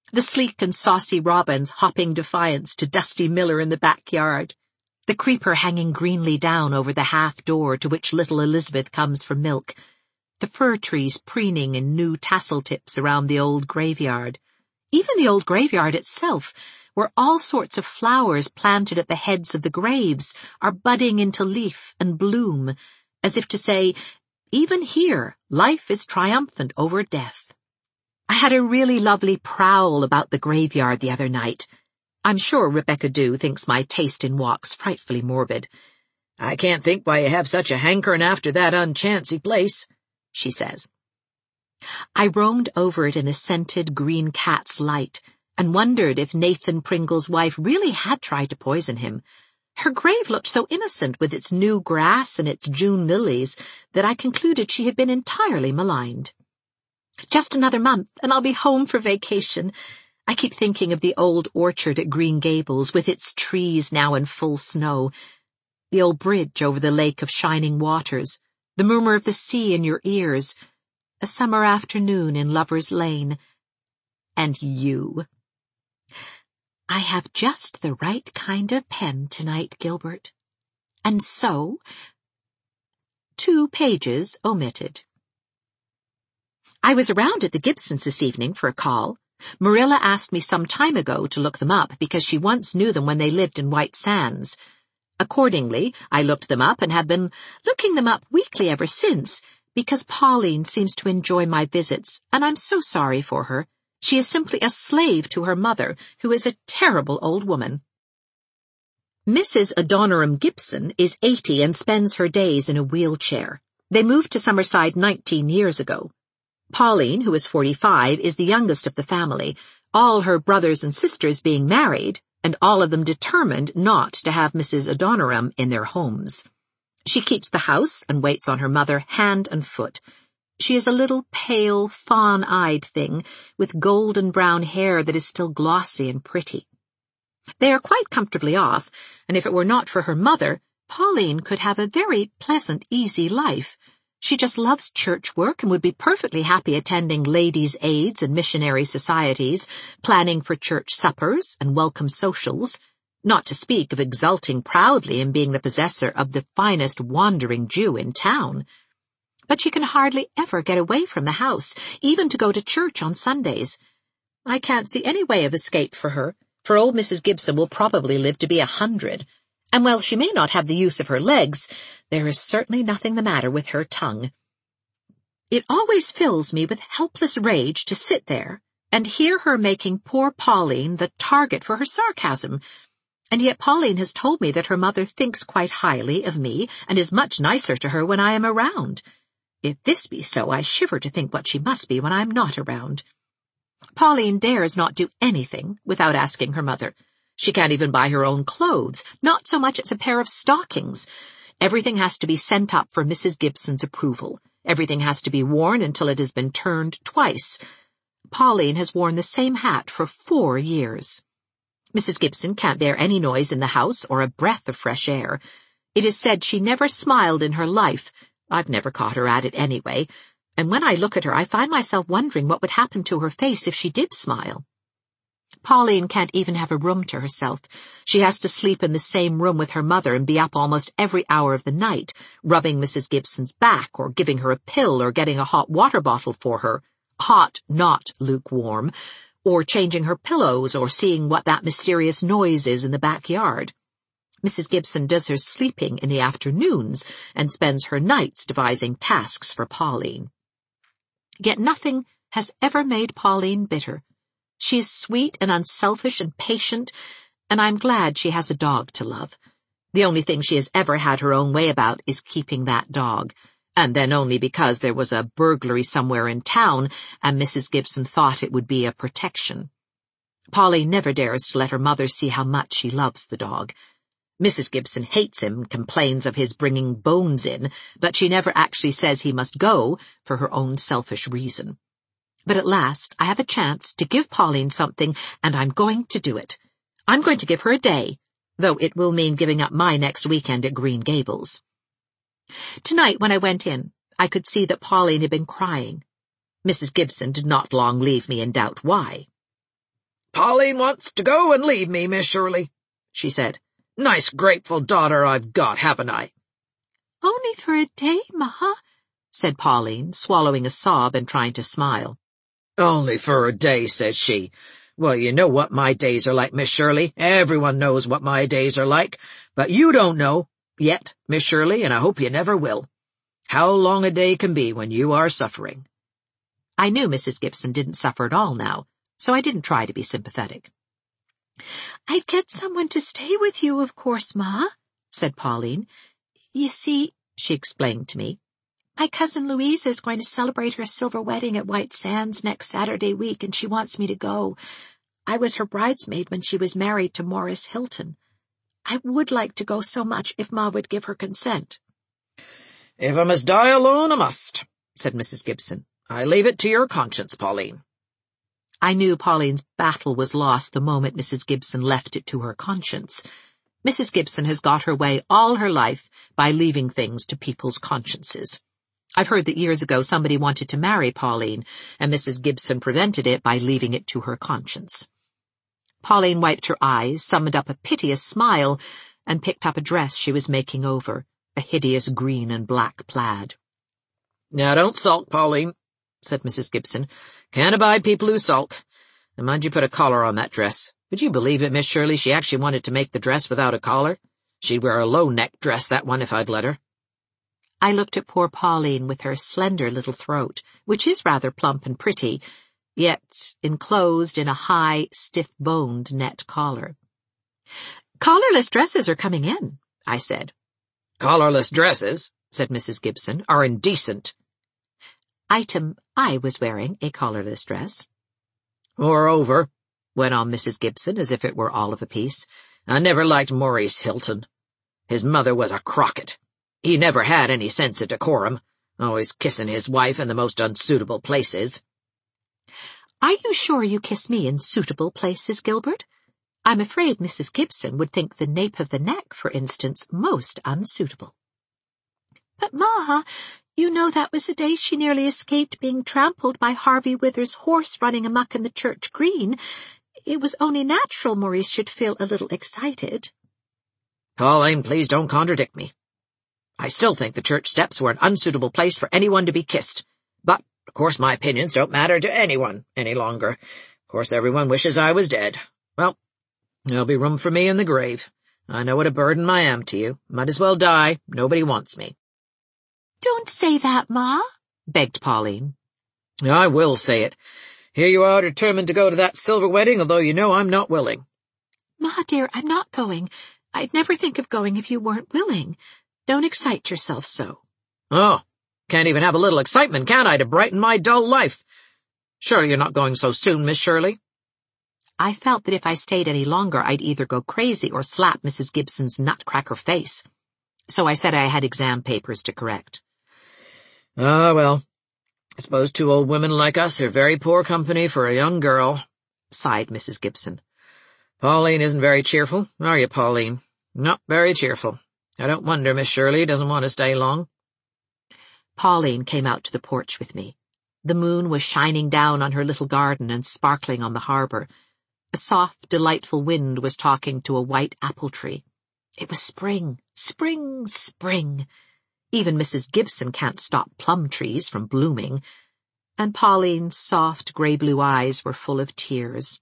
The sleek and saucy robins hopping defiance to Dusty Miller in the backyard, the creeper hanging greenly down over the half-door to which little Elizabeth comes for milk, the fir trees preening in new tassel tips around the old graveyard, even the old graveyard itself, where all sorts of flowers planted at the heads of the graves are budding into leaf and bloom, as if to say, even here, life is triumphant over death. I had a really lovely prowl about the graveyard the other night. I'm sure Rebecca Dew thinks my taste in walks frightfully morbid. "I can't think why you have such a hankering after that unchancy place," she says. I roamed over it in the scented green cat's light and wondered if Nathan Pringle's wife really had tried to poison him. Her grave looked so innocent with its new grass and its June lilies that I concluded she had been entirely maligned. Just another month and I'll be home for vacation. I keep thinking of the old orchard at Green Gables with its trees now in full snow, the old bridge over the lake of shining waters, the murmur of the sea in your ears, a summer afternoon in Lover's Lane, and you. I have just the right kind of pen tonight, Gilbert. And so, two pages omitted. I was around at the Gibsons this evening for a call. Marilla asked me some time ago to look them up because she once knew them when they lived in White Sands. Accordingly, I looked them up and have been looking them up weekly ever since, because Pauline seems to enjoy my visits, and I'm so sorry for her. She is simply a slave to her mother, who is a terrible old woman. Missus Adoniram Gibson is eighty and spends her days in a wheelchair. They moved to Summerside nineteen years ago. Pauline, who is forty-five, is the youngest of the family, all her brothers and sisters being married, and all of them determined not to have Missus Adoniram in their homes. She keeps the house and waits on her mother hand and foot. She is a little pale, fawn-eyed thing with golden brown hair that is still glossy and pretty. They are quite comfortably off, and if it were not for her mother, Pauline could have a very pleasant, easy life. She just loves church work and would be perfectly happy attending ladies' aids and missionary societies, planning for church suppers and welcome socials, not to speak of exulting proudly in being the possessor of the finest wandering Jew in town. But she can hardly ever get away from the house, even to go to church on Sundays. I can't see any way of escape for her, for old Missus Gibson will probably live to be a hundred. And while she may not have the use of her legs, there is certainly nothing the matter with her tongue. It always fills me with helpless rage to sit there and hear her making poor Pauline the target for her sarcasm. And yet Pauline has told me that her mother thinks quite highly of me and is much nicer to her when I am around. If this be so, I shiver to think what she must be when I am not around. Pauline dares not do anything without asking her mother. She can't even buy her own clothes, not so much as a pair of stockings. Everything has to be sent up for Missus Gibson's approval. Everything has to be worn until it has been turned twice. Pauline has worn the same hat for four years. Missus Gibson can't bear any noise in the house or a breath of fresh air. It is said she never smiled in her life. I've never caught her at it anyway. And when I look at her, I find myself wondering what would happen to her face if she did smile. Pauline can't even have a room to herself. She has to sleep in the same room with her mother and be up almost every hour of the night, rubbing Missus Gibson's back or giving her a pill or getting a hot water bottle for her, hot, not lukewarm, or changing her pillows or seeing what that mysterious noise is in the backyard. Missus Gibson does her sleeping in the afternoons and spends her nights devising tasks for Pauline. Yet nothing has ever made Pauline bitter. She is sweet and unselfish and patient, and I'm glad she has a dog to love. The only thing she has ever had her own way about is keeping that dog, and then only because there was a burglary somewhere in town and Missus Gibson thought it would be a protection. Pauline never dares to let her mother see how much she loves the dog. Missus Gibson hates him and complains of his bringing bones in, but she never actually says he must go for her own selfish reason. But at last I have a chance to give Pauline something, and I'm going to do it. I'm going to give her a day, though it will mean giving up my next weekend at Green Gables. Tonight, when I went in, I could see that Pauline had been crying. Missus Gibson did not long leave me in doubt why. Pauline wants to go and leave me, Miss Shirley, she said. Nice grateful daughter I've got, haven't I? Only for a day, Ma, said Pauline, swallowing a sob and trying to smile. Only for a day, says she. Well, you know what my days are like, Miss Shirley. Everyone knows what my days are like. But you don't know, yet, Miss Shirley, and I hope you never will, how long a day can be when you are suffering. I knew Missus Gibson didn't suffer at all now, so I didn't try to be sympathetic. I'd get someone to stay with you, of course, Ma, said Pauline. You see, she explained to me, my cousin Louisa is going to celebrate her silver wedding at White Sands next Saturday week, and she wants me to go. I was her bridesmaid when she was married to Maurice Hilton. I would like to go so much if Ma would give her consent. If I must die alone, I must, said Missus Gibson. I leave it to your conscience, Pauline. I knew Pauline's battle was lost the moment Missus Gibson left it to her conscience. Missus Gibson has got her way all her life by leaving things to people's consciences. I've heard that years ago somebody wanted to marry Pauline, and Missus Gibson prevented it by leaving it to her conscience. Pauline wiped her eyes, summoned up a piteous smile, and picked up a dress she was making over, a hideous green and black plaid. Now don't sulk, Pauline, said Missus Gibson. Can't abide people who sulk. And mind you put a collar on that dress. Would you believe it, Miss Shirley, she actually wanted to make the dress without a collar? She'd wear a low-neck dress, that one, if I'd let her. I looked at poor Pauline with her slender little throat, which is rather plump and pretty, yet enclosed in a high, stiff-boned net collar. Collarless dresses are coming in, I said. Collarless dresses, said Missus Gibson, are indecent. Item, I was wearing a collarless dress. Moreover, went on Missus Gibson as if it were all of a piece, I never liked Maurice Hilton. His mother was a Crockett. He never had any sense of decorum, always kissing his wife in the most unsuitable places. Are you sure you kiss me in suitable places, Gilbert? I'm afraid Missus Gibson would think the nape of the neck, for instance, most unsuitable. But, Ma, you know that was the day she nearly escaped being trampled by Harvey Wither's horse running amuck in the church green. It was only natural Maurice should feel a little excited. Pauline, please don't contradict me. I still think the church steps were an unsuitable place for anyone to be kissed. But, of course, my opinions don't matter to anyone any longer. Of course, everyone wishes I was dead. Well, there'll be room for me in the grave. I know what a burden I am to you. Might as well die. Nobody wants me. Don't say that, Ma, begged Pauline. I will say it. Here you are determined to go to that silver wedding, although you know I'm not willing. Ma, dear, I'm not going. I'd never think of going if you weren't willing. Don't excite yourself so. Oh, can't even have a little excitement, can I, to brighten my dull life? Surely you're not going so soon, Miss Shirley? I felt that if I stayed any longer, I'd either go crazy or slap Missus Gibson's nutcracker face. So I said I had exam papers to correct. Ah, well, I suppose two old women like us are very poor company for a young girl, sighed Missus Gibson. Pauline isn't very cheerful, are you, Pauline? Not very cheerful. I don't wonder Miss Shirley doesn't want to stay long. Pauline came out to the porch with me. The moon was shining down on her little garden and sparkling on the harbour. A soft, delightful wind was talking to a white apple tree. It was spring, spring, spring. Even Missus Gibson can't stop plum trees from blooming. And Pauline's soft grey-blue eyes were full of tears.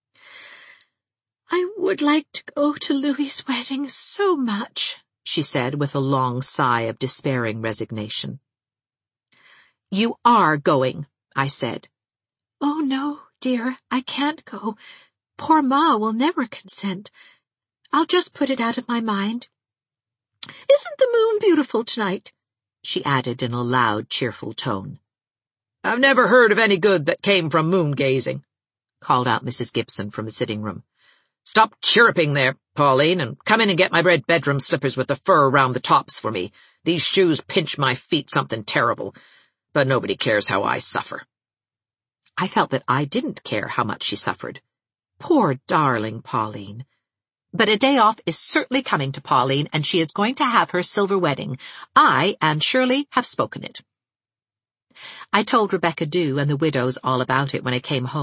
I would like to go to Louis's wedding so much, she said with a long sigh of despairing resignation. You are going, I said. Oh, no, dear, I can't go. Poor Ma will never consent. I'll just put it out of my mind. Isn't the moon beautiful tonight? She added in a loud, cheerful tone. I've never heard of any good that came from moon-gazing, called out Missus Gibson from the sitting-room. Stop chirruping there, Pauline, and come in and get my red bedroom slippers with the fur around the tops for me. These shoes pinch my feet something terrible, but nobody cares how I suffer. I felt that I didn't care how much she suffered. Poor darling Pauline. But a day off is certainly coming to Pauline, and she is going to have her silver wedding. I, Anne Shirley, have spoken it. I told Rebecca Dew and the widows all about it when I came home,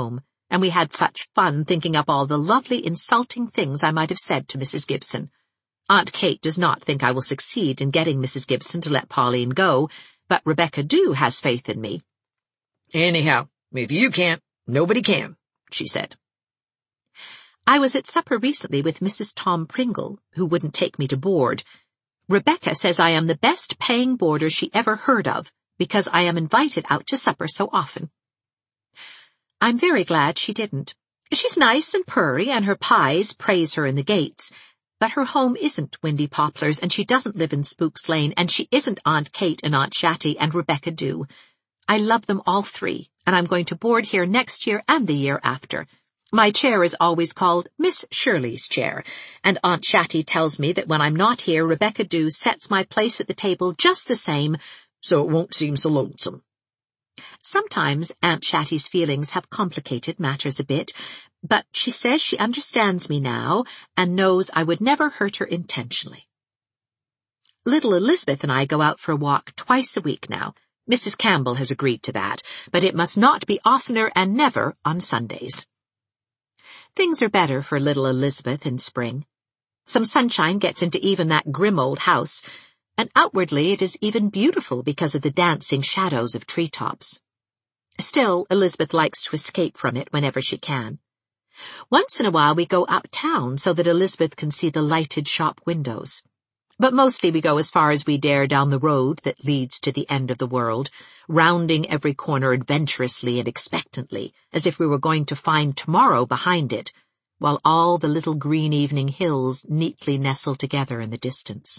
and we had such fun thinking up all the lovely insulting things I might have said to Missus Gibson. Aunt Kate does not think I will succeed in getting Missus Gibson to let Pauline go, but Rebecca Dew has faith in me. Anyhow, if you can't, nobody can, she said. I was at supper recently with Missus Tom Pringle, who wouldn't take me to board. Rebecca says I am the best paying boarder she ever heard of, because I am invited out to supper so often. I'm very glad she didn't. She's nice and purry, and her pies praise her in the gates, but her home isn't Windy Poplars, and she doesn't live in Spooks Lane, and she isn't Aunt Kate and Aunt Shatty and Rebecca Dew. I love them all three, and I'm going to board here next year and the year after. My chair is always called Miss Shirley's chair, and Aunt Shatty tells me that when I'm not here, Rebecca Dew sets my place at the table just the same, so it won't seem so lonesome. Sometimes Aunt Shatty's feelings have complicated matters a bit, but she says she understands me now and knows I would never hurt her intentionally. Little Elizabeth and I go out for a walk twice a week now. Missus Campbell has agreed to that, but it must not be oftener and never on Sundays. Things are better for little Elizabeth in spring. Some sunshine gets into even that grim old house, and outwardly it is even beautiful because of the dancing shadows of treetops. Still, Elizabeth likes to escape from it whenever she can. Once in a while we go uptown so that Elizabeth can see the lighted shop windows. But mostly we go as far as we dare down the road that leads to the end of the world, rounding every corner adventurously and expectantly, as if we were going to find tomorrow behind it, while all the little green evening hills neatly nestle together in the distance.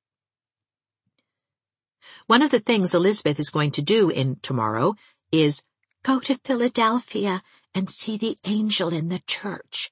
One of the things Elizabeth is going to do in Tomorrow is go to Philadelphia and see the angel in the church.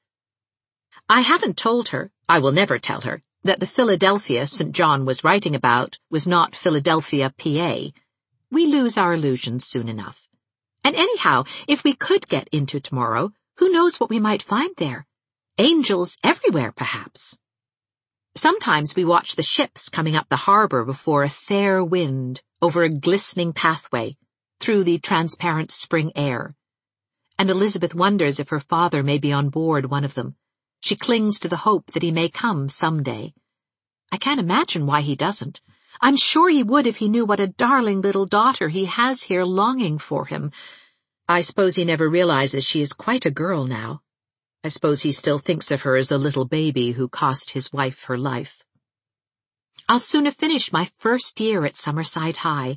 I haven't told her, I will never tell her, that the Philadelphia Saint John was writing about was not Philadelphia, P A. We lose our illusions soon enough. And anyhow, if we could get into Tomorrow, who knows what we might find there? Angels everywhere, perhaps. Sometimes we watch the ships coming up the harbor before a fair wind, over a glistening pathway, through the transparent spring air. And Elizabeth wonders if her father may be on board one of them. She clings to the hope that he may come some day. I can't imagine why he doesn't. I'm sure he would if he knew what a darling little daughter he has here longing for him. I suppose he never realizes she is quite a girl now. I suppose he still thinks of her as the little baby who cost his wife her life. I'll soon have finished my first year at Summerside High.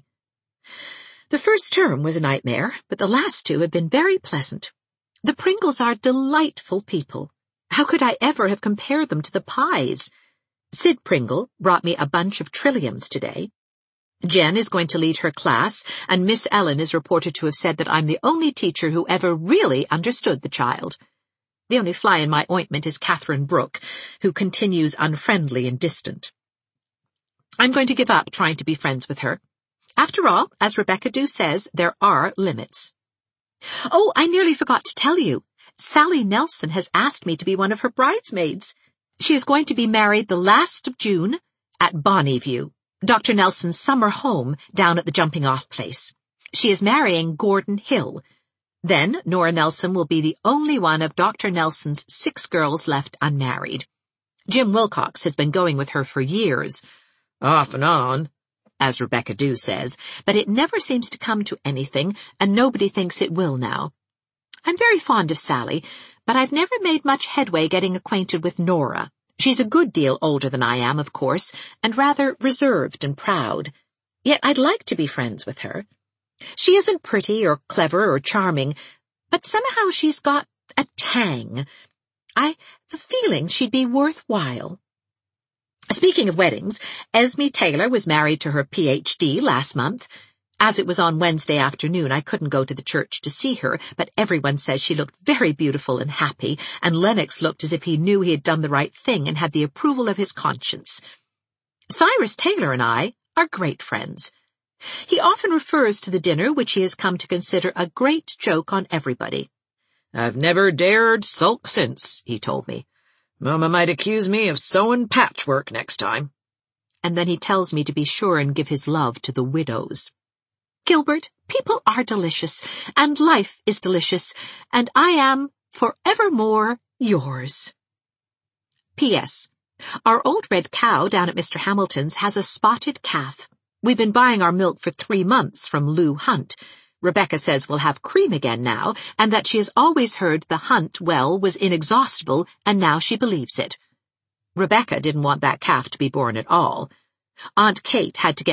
The first term was a nightmare, but the last two have been very pleasant. The Pringles are delightful people. How could I ever have compared them to the Pies? Sid Pringle brought me a bunch of trilliums today. Jen is going to lead her class, and Miss Ellen is reported to have said that I'm the only teacher who ever really understood the child. The only fly in my ointment is Catherine Brooke, who continues unfriendly and distant. I'm going to give up trying to be friends with her. After all, as Rebecca Dew says, there are limits. Oh, I nearly forgot to tell you. Sally Nelson has asked me to be one of her bridesmaids. She is going to be married the last of June at Bonnyview, Doctor Nelson's summer home down at the jumping-off place. She is marrying Gordon Hill. Then Nora Nelson will be the only one of Doctor Nelson's six girls left unmarried. Jim Wilcox has been going with her for years. Off and on, as Rebecca Dew says, but it never seems to come to anything, and nobody thinks it will now. I'm very fond of Sally, but I've never made much headway getting acquainted with Nora. She's a good deal older than I am, of course, and rather reserved and proud. Yet I'd like to be friends with her. She isn't pretty or clever or charming, but somehow she's got a tang. I have a feeling she'd be worthwhile. Speaking of weddings, Esme Taylor was married to her P H D last month. As it was on Wednesday afternoon, I couldn't go to the church to see her, but everyone says she looked very beautiful and happy, and Lennox looked as if he knew he had done the right thing and had the approval of his conscience. Cyrus Taylor and I are great friends. He often refers to the dinner, which he has come to consider a great joke on everybody. I've never dared sulk since, he told me. Mama might accuse me of sewing patchwork next time. And then he tells me to be sure and give his love to the widows. Gilbert, people are delicious, and life is delicious, and I am forevermore yours. P S. Our old red cow down at Mister Hamilton's has a spotted calf. We've been buying our milk for three months from Lou Hunt. Rebecca says we'll have cream again now, and that she has always heard the Hunt well was inexhaustible, and now she believes it. Rebecca didn't want that calf to be born at all. Aunt Kate had to get